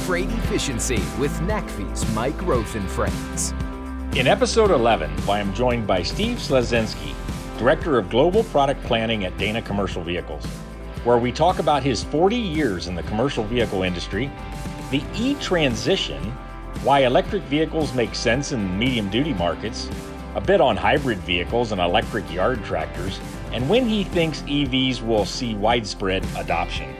Freight Efficiency with NACFE's Mike Roth and Friends. In episode 11, I am joined by Steve Slezensky, Director of Global Product Planning at Dana Commercial Vehicles, where we talk about his 40 years in the commercial vehicle industry, the E-transition, why electric vehicles make sense in medium-duty markets, a bit on hybrid vehicles and electric yard tractors, and when he thinks EVs will see widespread adoption.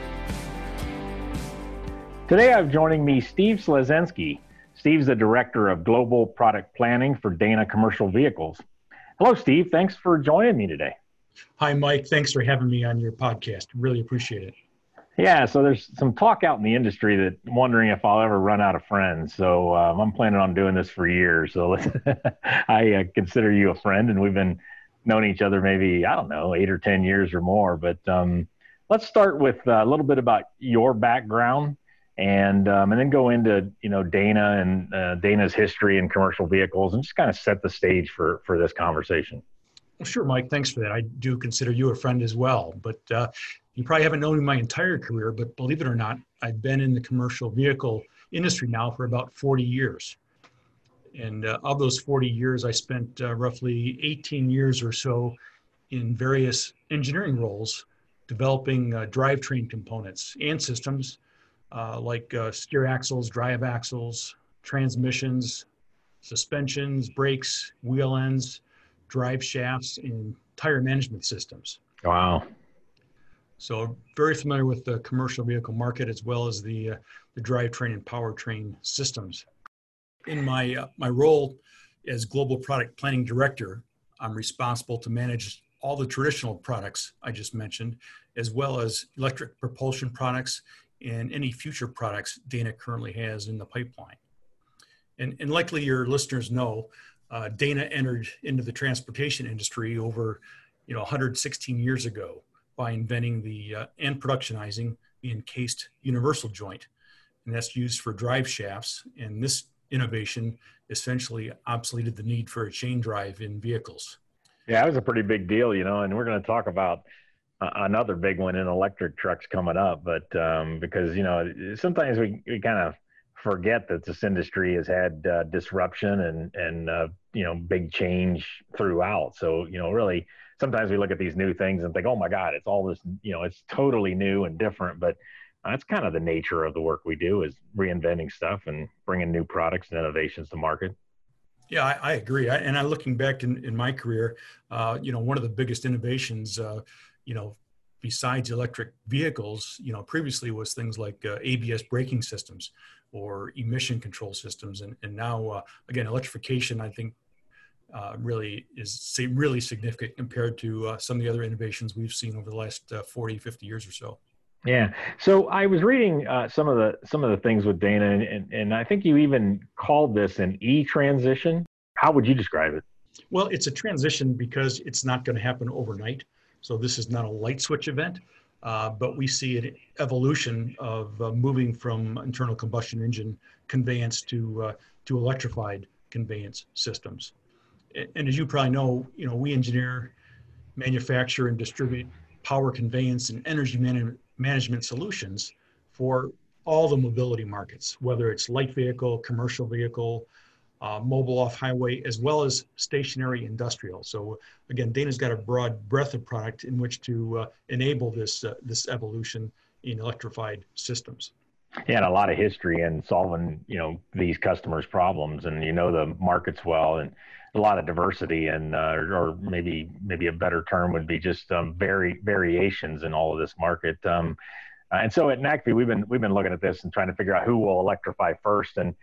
Today I'm joining me Steve Slezensky. Steve's the Director of Global Product Planning for Dana Commercial Vehicles. Hello, Steve. Thanks for joining me today. Hi, Mike. Thanks for having me on your podcast. Really appreciate it. Yeah, so there's some talk out in the industry that wondering if I'll ever run out of friends. So I'm planning on doing this for years. So I consider you a friend, and we've been known each other maybe, 8 or 10 years or more. But let's start with a little bit about your background. And then go into, Dana and Dana's history in commercial vehicles and just kind of set the stage for this conversation. Well, sure, Mike. Thanks for that. I do consider you a friend as well. But you probably haven't known me my entire career, but believe it or not, I've been in the commercial vehicle industry now for about 40 years. And of those 40 years, I spent roughly 18 years or so in various engineering roles, developing drivetrain components and systems, like steer axles, drive axles, transmissions, suspensions, brakes, wheel ends, drive shafts, and tire management systems. Wow. So very familiar with the commercial vehicle market as well as the drivetrain and powertrain systems. In my role as Global Product Planning Director, I'm responsible to manage all the traditional products I just mentioned, as well as electric propulsion products and any future products Dana currently has in the pipeline. And likely your listeners know, Dana entered into the transportation industry over 116 years ago by inventing and productionizing the encased universal joint. And that's used for drive shafts. And this innovation essentially obsoleted the need for a chain drive in vehicles. Yeah, that was a pretty big deal, and we're going to talk about another big one in electric trucks coming up, but because sometimes we kind of forget that this industry has had disruption and big change throughout. So really sometimes we look at these new things and think, oh my God, it's all this, it's totally new and different. But that's kind of the nature of the work we do, is reinventing stuff and bringing new products and innovations to market. Yeah, I agree. And looking back in my career, one of the biggest innovations besides electric vehicles, previously was things like ABS braking systems or emission control systems. And now, again, electrification, I think, really is really significant compared to some of the other innovations we've seen over the last 40, 50 years or so. Yeah. So I was reading some of the things with Dana, and I think you even called this an E-transition. How would you describe it? Well, it's a transition because it's not going to happen overnight. So this is not a light switch event, but we see an evolution of moving from internal combustion engine conveyance to electrified conveyance systems. And as you probably know, we engineer, manufacture, and distribute power conveyance and energy management solutions for all the mobility markets, whether it's light vehicle, commercial vehicle, mobile off-highway, as well as stationary industrial. So again, Dana's got a broad breadth of product in which to enable this evolution in electrified systems. Yeah, and a lot of history in solving, these customers' problems, and the markets well, and a lot of diversity, and or maybe a better term would be just variations in all of this market. And so at NACFE, we've been looking at this and trying to figure out who will electrify first. And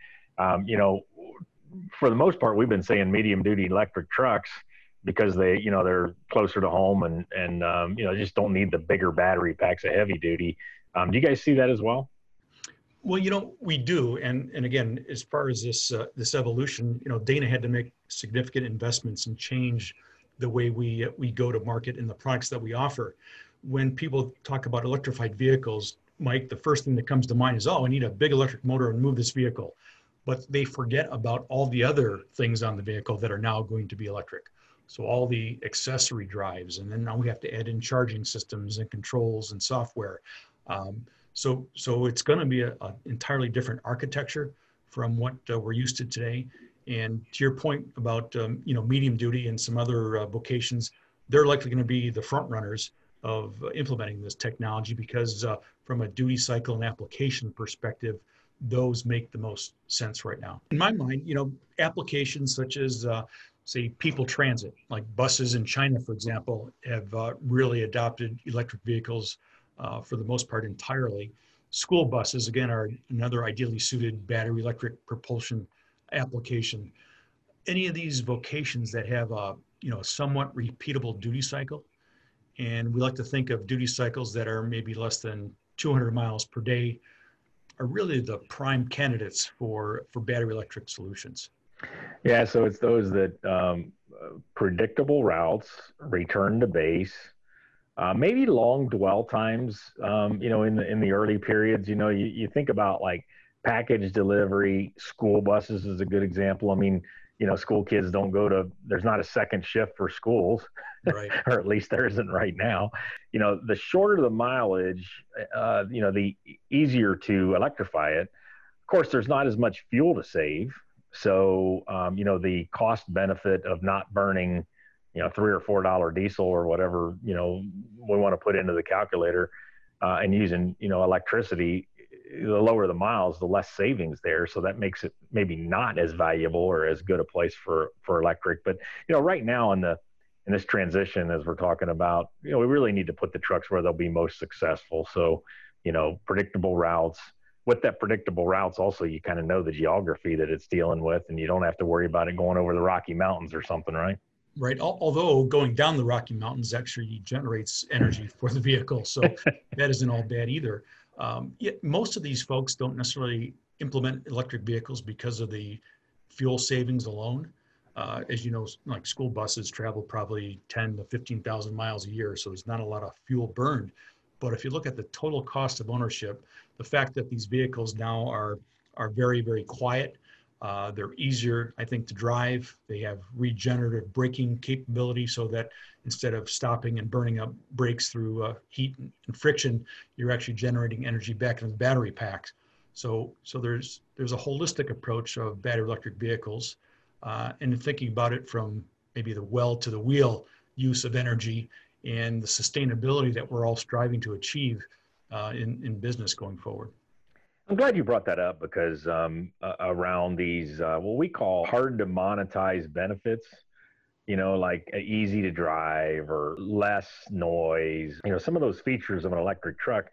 for the most part, we've been saying medium duty electric trucks because they're closer to home and just don't need the bigger battery packs of heavy duty. Do you guys see that as well? Well, we do. And again, as far as this evolution, Dana had to make significant investments and change the way we go to market and the products that we offer. When people talk about electrified vehicles, Mike, the first thing that comes to mind is, I need a big electric motor and move this vehicle. But they forget about all the other things on the vehicle that are now going to be electric. So all the accessory drives, and then now we have to add in charging systems and controls and software. So it's going to be a entirely different architecture from what we're used to today. And to your point about medium duty and some other vocations, they're likely going to be the front runners of implementing this technology because from a duty cycle and application perspective, those make the most sense right now. In my mind, applications such as say people transit, like buses in China, for example, have really adopted electric vehicles for the most part entirely. School buses, again, are another ideally suited battery electric propulsion application. Any of these vocations that have a somewhat repeatable duty cycle, and we like to think of duty cycles that are maybe less than 200 miles per day, are really the prime candidates for battery electric solutions. Yeah, so it's those that predictable routes, return to base, maybe long dwell times. In the early periods, you think about like package delivery. School buses is a good example. I mean, school kids don't go to. There's not a second shift for schools, Right. or at least there isn't right now. The shorter the mileage, the easier to electrify it. Of course, there's not as much fuel to save. So, the cost benefit of not burning, $3 or $4 diesel or whatever, we want to put into the calculator and using, electricity, the lower the miles, the less savings there. So that makes it maybe not as valuable or as good a place for electric. But, right now in this transition, as we're talking about, we really need to put the trucks where they'll be most successful. So, predictable routes. With that predictable routes, also, you kind of know the geography that it's dealing with, and you don't have to worry about it going over the Rocky Mountains or something, right? Right. Although going down the Rocky Mountains actually generates energy for the vehicle. So that isn't all bad either. Yet most of these folks don't necessarily implement electric vehicles because of the fuel savings alone. As you know, like school buses travel probably 10 to 15,000 miles a year. So there's not a lot of fuel burned. But if you look at the total cost of ownership, the fact that these vehicles now are very, very quiet, they're easier, I think, to drive. They have regenerative braking capability so that instead of stopping and burning up brakes through heat and friction, you're actually generating energy back in the battery packs. So there's a holistic approach of battery electric vehicles, and thinking about it from maybe the well to the wheel use of energy and the sustainability that we're all striving to achieve in business going forward. I'm glad you brought that up because around these, what we call hard to monetize benefits, like easy to drive or less noise, some of those features of an electric truck,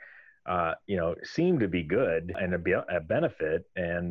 seem to be good and a benefit and,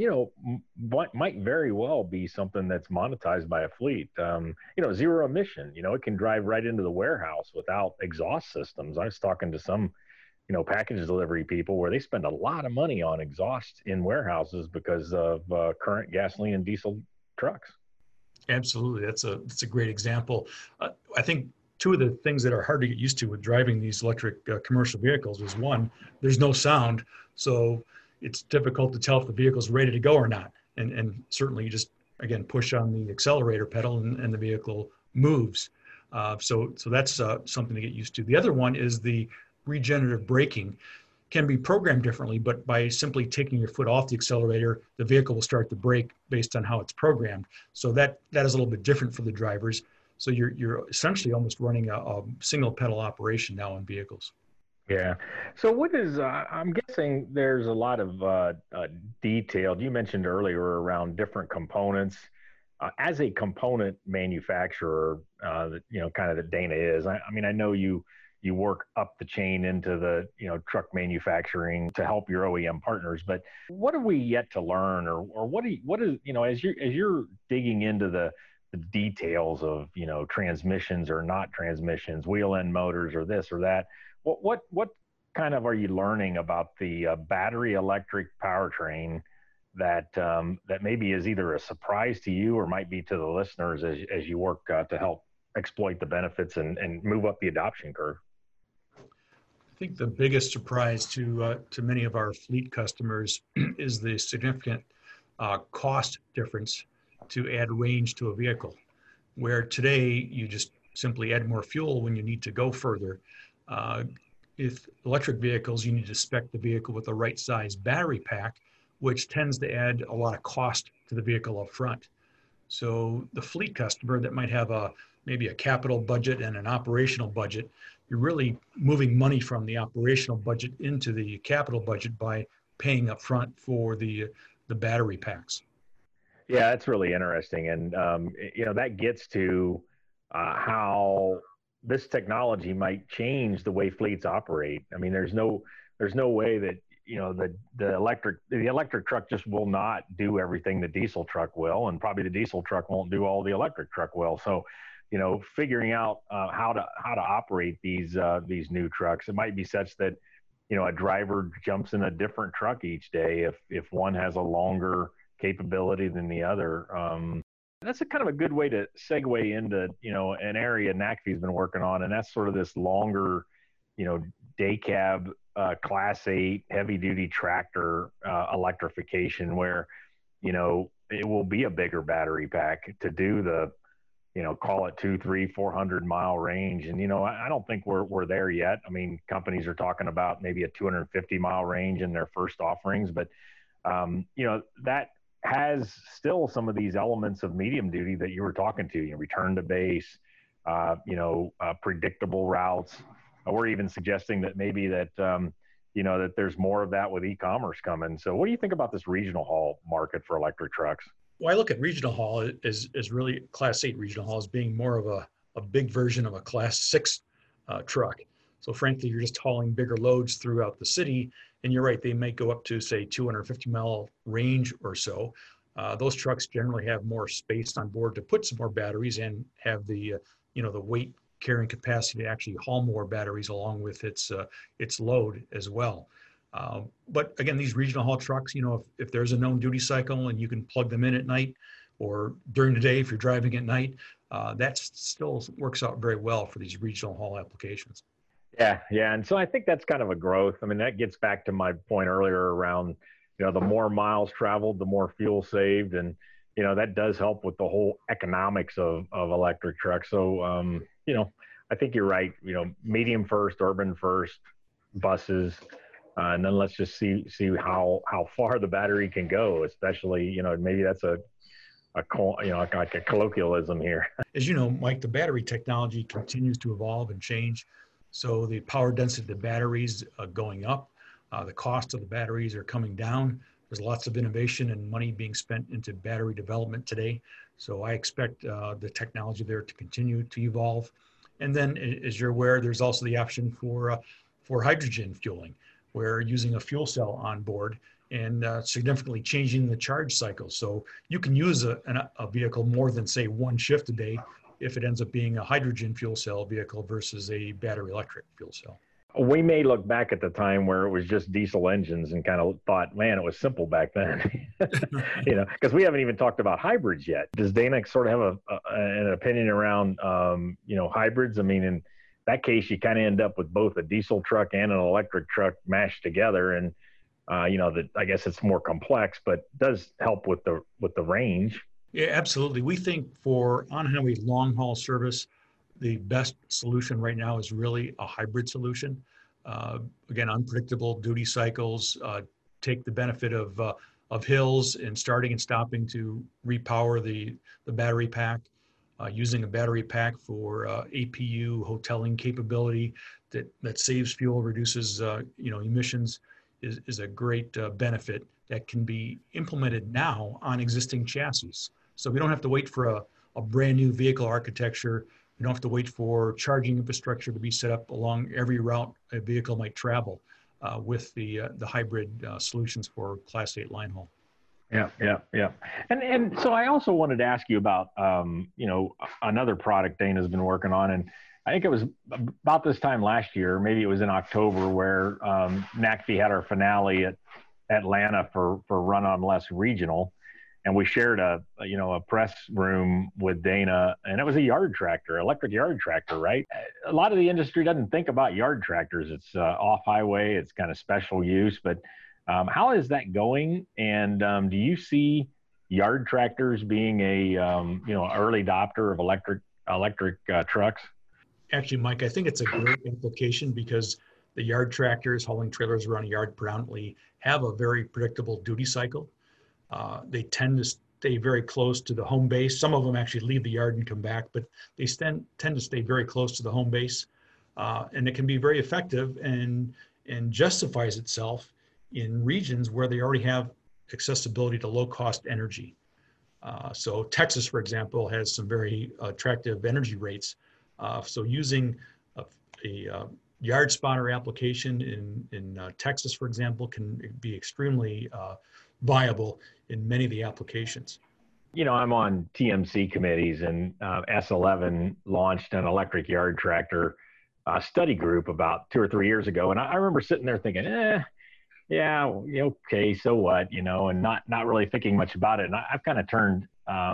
might very well be something that's monetized by a fleet. Zero emission, it can drive right into the warehouse without exhaust systems. I was talking to some package delivery people where they spend a lot of money on exhaust in warehouses because of current gasoline and diesel trucks. Absolutely. That's a great example. I think two of the things that are hard to get used to with driving these electric commercial vehicles is one, there's no sound. So it's difficult to tell if the vehicle's ready to go or not. And certainly you just, again, push on the accelerator pedal and the vehicle moves. So that's something to get used to. The other one is the regenerative braking. Can be programmed differently, but by simply taking your foot off the accelerator, the vehicle will start to brake based on how it's programmed. So that is a little bit different for the drivers. So you're essentially almost running a single pedal operation now in vehicles. Yeah. So what is, I'm guessing there's a lot of detail you mentioned earlier around different components. As a component manufacturer, kind of that Dana is, I mean, I know you work up the chain into the, truck manufacturing to help your OEM partners, but what are we yet to learn or what is, as you're digging into the details of, transmissions or not transmissions, wheel end motors or this or that, what kind of are you learning about the battery electric powertrain that maybe is either a surprise to you or might be to the listeners as you work to help exploit the benefits and move up the adoption curve? I think the biggest surprise to many of our fleet customers is the significant cost difference to add range to a vehicle, where today you just simply add more fuel when you need to go further. With electric vehicles, you need to spec the vehicle with the right size battery pack, which tends to add a lot of cost to the vehicle up front. So the fleet customer that might have maybe a capital budget and an operational budget, you're really moving money from the operational budget into the capital budget by paying up front for the battery packs. Yeah, that's really interesting, and that gets to how this technology might change the way fleets operate. I mean, there's no way that the electric truck just will not do everything the diesel truck will, and probably the diesel truck won't do all the electric truck will. So, figuring out how to operate these new trucks, it might be such that a driver jumps in a different truck each day if one has a longer capability than the other. That's a kind of a good way to segue into an area NACFE's been working on, and that's sort of this longer day cab class 8 heavy duty tractor electrification, where it will be a bigger battery pack to do the call it 200, 300, 400 mile range. And I don't think we're there yet. I mean, companies are talking about maybe a 250 mile range in their first offerings, but that has still some of these elements of medium duty that you were talking to, return to base, predictable routes. We're even suggesting that maybe that there's more of that with e-commerce coming. So what do you think about this regional haul market for electric trucks? Well, I look at regional haul as really class 8 regional haul as being more of a big version of a class 6 truck. So frankly, you're just hauling bigger loads throughout the city. And you're right, they may go up to say 250 mile range or so. Those trucks generally have more space on board to put some more batteries and have the weight carrying capacity to actually haul more batteries along with its load as well. But again, these regional haul trucks, if there's a known duty cycle and you can plug them in at night or during the day if you're driving at night, that still works out very well for these regional haul applications. Yeah. And so I think that's kind of a growth. I mean, that gets back to my point earlier around, the more miles traveled, the more fuel saved. And, that does help with the whole economics of electric trucks. So, I think you're right, medium first, urban first, buses. And then let's just see how far the battery can go, especially, maybe that's like a colloquialism here. As you know, Mike, the battery technology continues to evolve and change. So the power density of the batteries going up, the cost of the batteries are coming down. There's lots of innovation and money being spent into battery development today. So I expect the technology there to continue to evolve. And then, as you're aware, there's also the option for hydrogen fueling, where using a fuel cell on board and significantly changing the charge cycle. So you can use a vehicle more than, say, one shift a day if it ends up being a hydrogen fuel cell vehicle versus a battery electric fuel cell. We may look back at the time where it was just diesel engines and kind of thought, man, it was simple back then, because we haven't even talked about hybrids yet. Does Dana sort of have an opinion around, hybrids? I mean, in that case, you kind of end up with both a diesel truck and an electric truck mashed together. And, I guess it's more complex, but does help with the range. Yeah, absolutely. We think for on-highway long-haul service, the best solution right now is really a hybrid solution. Again, unpredictable duty cycles, take the benefit of hills and starting and stopping to repower the battery pack, using a battery pack for APU hoteling capability that saves fuel, reduces emissions is a great benefit that can be implemented now on existing chassis. So we don't have to wait for a brand new vehicle architecture. We don't have to wait for charging infrastructure to be set up along every route a vehicle might travel with the hybrid solutions for Class 8 line haul. Yeah. And so I also wanted to ask you about, another product Dana's been working on. And I think it was about this time last year, maybe it was in October, where NACFE had our finale at Atlanta for Run on Less Regional. And we shared a press room with Dana, and it was a yard tractor, electric yard tractor, right? A lot of the industry doesn't think about yard tractors. It's off highway, it's kind of special use, but how is that going? And do you see yard tractors being a early adopter of electric trucks? Actually, Mike, I think it's a great application because The yard tractors hauling trailers around a yard predominantly have a very predictable duty cycle. They tend to stay very close to the home base. Some of them actually leave the yard and come back, but they tend to stay very close to the home base. And it can be very effective and justifies itself in regions where they already have accessibility to low-cost energy. So Texas, for example, has some very attractive energy rates. So using a yard spotter application in Texas, for example, can be extremely viable in many of the applications. You know, I'm on TMC committees, and S11 launched an electric yard tractor study group about 2 or 3 years ago. And I remember sitting there thinking, yeah, okay, so what, and not really thinking much about it. And I've kind of turned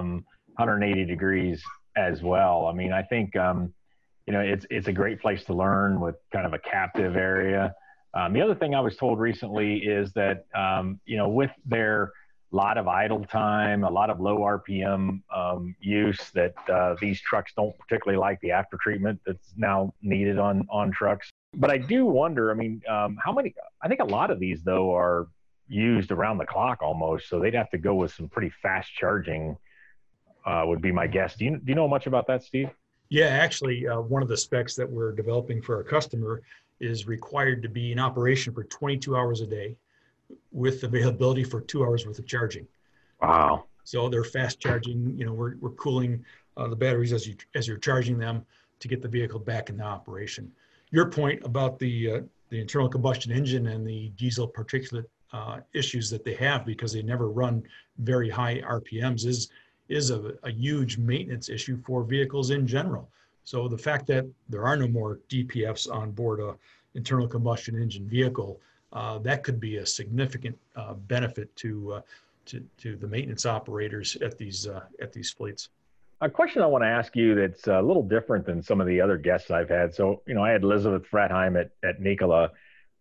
180 degrees as well. I mean, I think, it's a great place to learn with kind of a captive area. The other thing I was told recently is that, with their lot of idle time, a lot of low RPM use, that these trucks don't particularly like the after treatment that's now needed on trucks. But I do wonder, I mean, how many, I think a lot of these though are used around the clock almost. So they'd have to go with some pretty fast charging would be my guess. Do you know much about that, Steve? Yeah, actually, one of the specs that we're developing for our customer is required to be in operation for 22 hours a day with availability for 2 hours worth of charging. Wow. So they're fast charging, we're cooling the batteries as you're charging them to get the vehicle back into operation. Your point about the internal combustion engine and the diesel particulate issues that they have because they never run very high RPMs is a huge maintenance issue for vehicles in general. So the fact that there are no more DPFs on board a internal combustion engine vehicle, that could be a significant benefit to the maintenance operators at these fleets. A question I want to ask you that's a little different than some of the other guests I've had. So, I had Elizabeth Fretheim at Nikola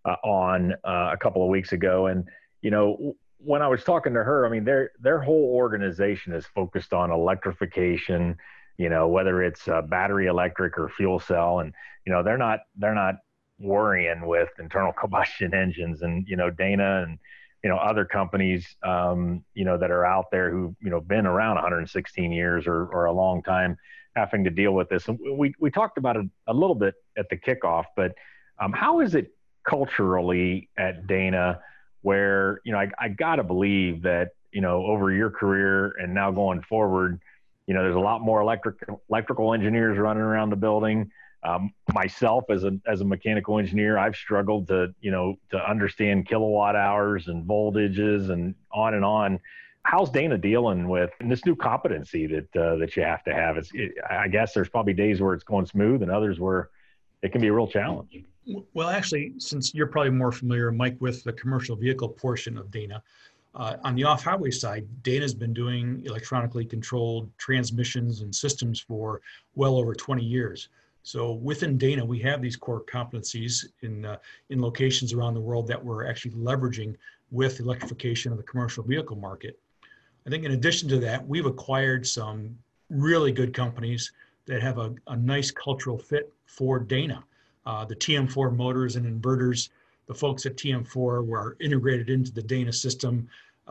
on a couple of weeks ago. And, when I was talking to her, I mean, their whole organization is focused on electrification, whether it's battery electric or fuel cell. And, they're not worrying with internal combustion engines. And, Dana and, other companies, that are out there who, been around 116 years or a long time having to deal with this. And we talked about it a little bit at the kickoff, but how is it culturally at Dana where, I got to believe that, over your career and now going forward, there's a lot more electrical engineers running around the building. Myself as a mechanical engineer, I've struggled to understand kilowatt hours and voltages and on and on. How's Dana dealing with this new competency that you have to have? I guess there's probably days where it's going smooth and others where it can be a real challenge. Well, actually, since you're probably more familiar, Mike, with the commercial vehicle portion of Dana, on the off-highway side, Dana's been doing electronically controlled transmissions and systems for well over 20 years. So within Dana, we have these core competencies in locations around the world that we're actually leveraging with electrification of the commercial vehicle market. I think in addition to that, we've acquired some really good companies that have a nice cultural fit for Dana. The TM4 motors and inverters, the folks at TM4 were integrated into the Dana system.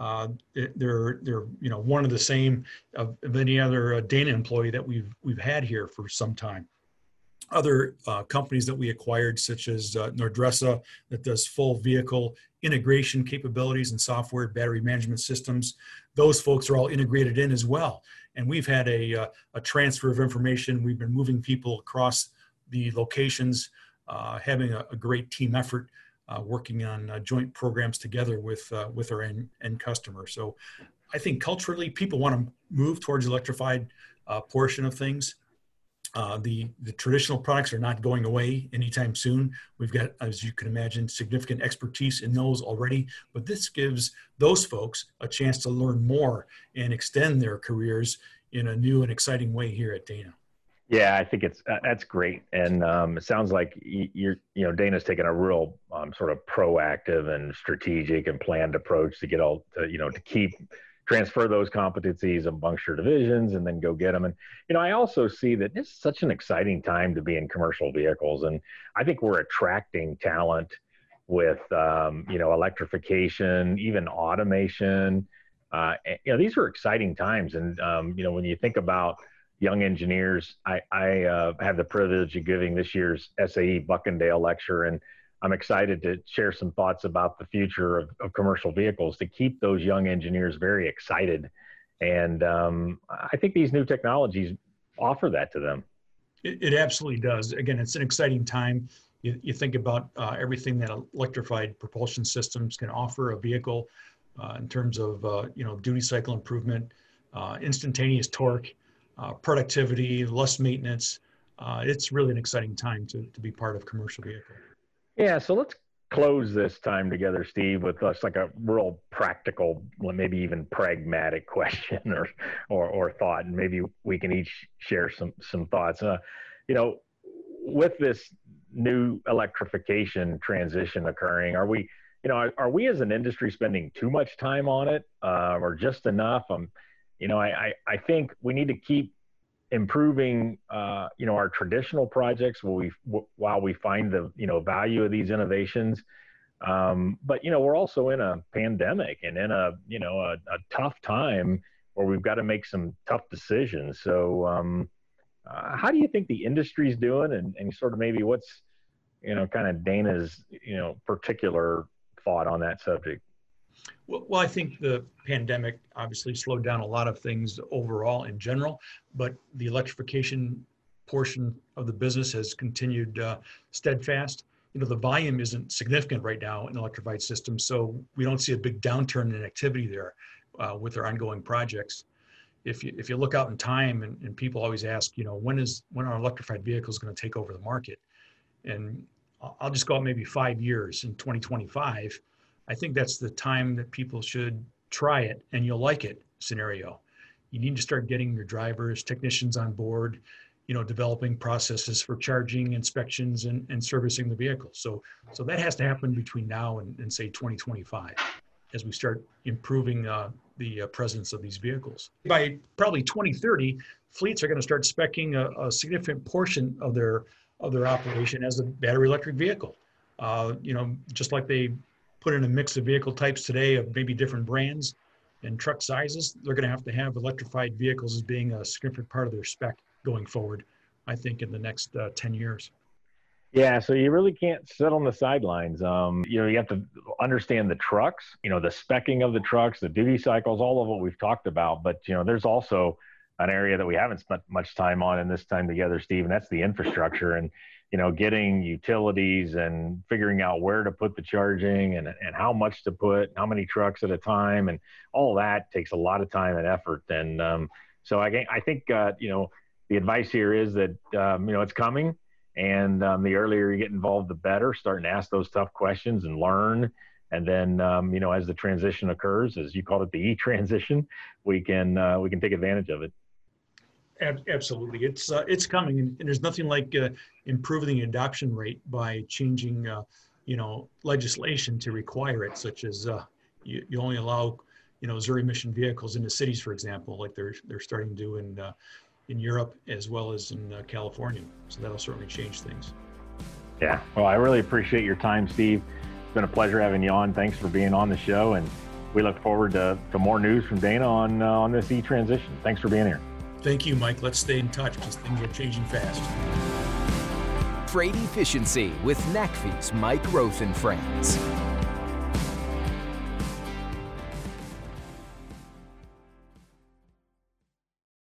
They're one of the same of any other Dana employee that we've had here for some time. Other companies that we acquired, such as Nordressa, that does full vehicle integration capabilities and software battery management systems. Those folks are all integrated in as well. And we've had a transfer of information. We've been moving people across the locations, having a great team effort, working on joint programs together with our end customer. So I think culturally, people want to move towards electrified portion of things. The traditional products are not going away anytime soon. We've got, as you can imagine, significant expertise in those already, but this gives those folks a chance to learn more and extend their careers in a new and exciting way here at Dana. Yeah, I think that's great. And it sounds like Dana's taken a real sort of proactive and strategic and planned approach to get to keep transfer those competencies amongst your divisions and then go get them. And, I also see that it's such an exciting time to be in commercial vehicles. And I think we're attracting talent with, electrification, even automation. These are exciting times. And, when you think about young engineers, I have the privilege of giving this year's SAE Buckendale lecture, and I'm excited to share some thoughts about the future of commercial vehicles to keep those young engineers very excited. And I think these new technologies offer that to them. It absolutely does. Again, it's an exciting time. You think about everything that electrified propulsion systems can offer a vehicle in terms of, duty cycle improvement, instantaneous torque, productivity, less maintenance. It's really an exciting time to be part of commercial vehicle. Yeah, so let's close this time together, Steve, with us like a real practical, maybe even pragmatic question or thought, and maybe we can each share some thoughts. With this new electrification transition occurring, are we as an industry spending too much time on it, or just enough? I think we need to keep improving, our traditional projects while we find the, value of these innovations. But, we're also in a pandemic and in a tough time where we've got to make some tough decisions. So how do you think the industry's doing, and sort of maybe what's, kind of Dana's, particular thought on that subject? Well, I think the pandemic obviously slowed down a lot of things overall in general, but the electrification portion of the business has continued steadfast. The volume isn't significant right now in electrified systems, so we don't see a big downturn in activity there with our ongoing projects. If you look out in time, and people always ask, when are electrified vehicles going to take over the market? And I'll just go out maybe 5 years, in 2025. I think that's the time that people should try it and you'll like it scenario. You need to start getting your drivers, technicians on board, developing processes for charging, inspections, and servicing the vehicle. So that has to happen between now and say 2025 as we start improving the presence of these vehicles. By probably 2030, fleets are going to start speccing a significant portion of their operation as a battery electric vehicle. Just like they put in a mix of vehicle types today of maybe different brands and truck sizes, they're going to have electrified vehicles as being a significant part of their spec going forward, I think, in the next 10 years. Yeah, so you really can't sit on the sidelines. You have to understand the trucks, the speccing of the trucks, the duty cycles, all of what we've talked about. But, there's also an area that we haven't spent much time on in this time together, Steve, and that's the infrastructure and, getting utilities and figuring out where to put the charging and how much to put, how many trucks at a time, and all that takes a lot of time and effort. And so I think, the advice here is that, it's coming, and the earlier you get involved, the better, starting to ask those tough questions and learn. And then, as the transition occurs, as you called it, the E-transition, we can take advantage of it. Absolutely. It's coming, and there's nothing like improving the adoption rate by changing, legislation to require it, such as you only allow, zero emission vehicles into cities, for example, like they're starting to do in Europe as well as in California. So that'll certainly change things. Yeah. Well, I really appreciate your time, Steve. It's been a pleasure having you on. Thanks for being on the show, and we look forward to more news from Dana on this E-transition. Thanks for being here. Thank you, Mike. Let's stay in touch because things are changing fast. Freight Efficiency with NACFE's Mike Roth and Friends.